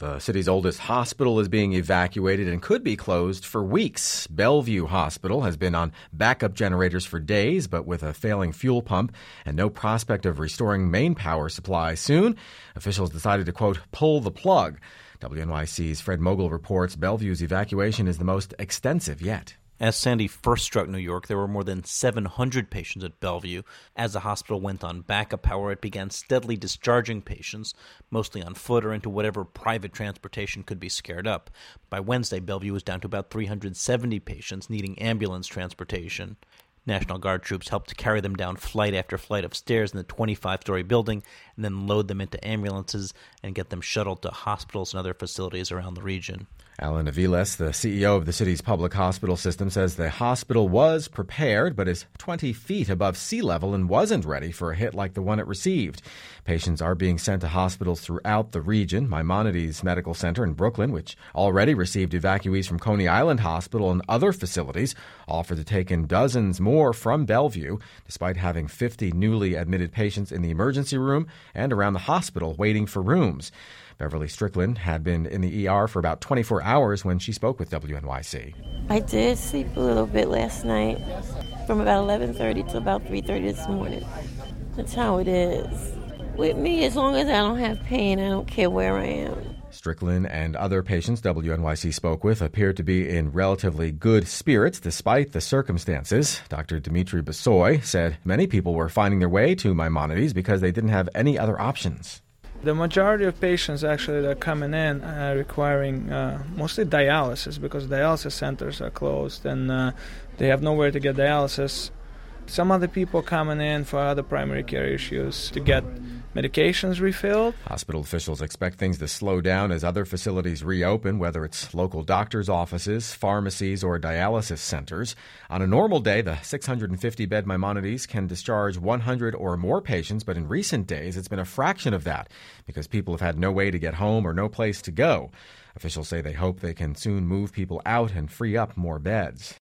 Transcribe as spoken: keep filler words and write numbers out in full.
The city's oldest hospital is being evacuated and could be closed for weeks. Bellevue Hospital has been on backup generators for days, but with a failing fuel pump and no prospect of restoring main power supply soon, officials decided to, quote, pull the plug. W N Y C's Fred Mogul reports Bellevue's evacuation is the most extensive yet. As Sandy first struck New York, there were more than seven hundred patients at Bellevue. As the hospital went on backup power, it began steadily discharging patients, mostly on foot or into whatever private transportation could be scared up. By Wednesday, Bellevue was down to about three hundred seventy patients needing ambulance transportation. National Guard troops helped to carry them down flight after flight of stairs in the twenty-five-story building and then load them into ambulances and get them shuttled to hospitals and other facilities around the region. Alan Aviles, the C E O of the city's public hospital system, says the hospital was prepared but is twenty feet above sea level and wasn't ready for a hit like the one it received. Patients are being sent to hospitals throughout the region. Maimonides Medical Center in Brooklyn, which already received evacuees from Coney Island Hospital and other facilities, offered to take in dozens more from Bellevue, despite having fifty newly admitted patients in the emergency room and around the hospital waiting for rooms. Beverly Strickland had been in the E R for about twenty-four hours when she spoke with W N Y C. I did sleep a little bit last night, from about eleven thirty to about three thirty this morning. That's how it is. With me, as long as I don't have pain, I don't care where I am. Strickland and other patients W N Y C spoke with appeared to be in relatively good spirits despite the circumstances. Doctor Dimitri Besoy said many people were finding their way to Maimonides because they didn't have any other options. The majority of patients actually that are coming in are requiring uh, mostly dialysis because dialysis centers are closed and uh, they have nowhere to get dialysis. Some other people coming in for other primary care issues to get medications refilled. Hospital officials expect things to slow down as other facilities reopen, whether it's local doctors' offices, pharmacies, or dialysis centers. On a normal day, the six hundred fifty bed Maimonides can discharge one hundred or more patients, but in recent days, it's been a fraction of that because people have had no way to get home or no place to go. Officials say they hope they can soon move people out and free up more beds.